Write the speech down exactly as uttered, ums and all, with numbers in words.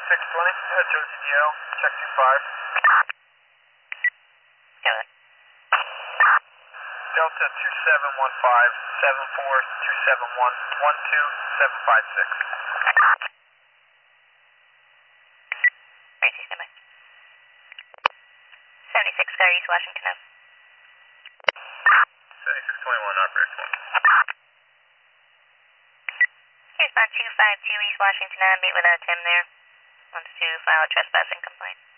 six twenty, uh, Josie D O, check two five. Got it. Delta two seven one five, seven four two seven one, one two seven five six. Right, stand by. seventy-six, Sky East Washington Ave. seventy-six twenty-one, operator one. Here's about two five two East Washington Ave, meet with uh, Tim there. Wants to file a trespassing complaint.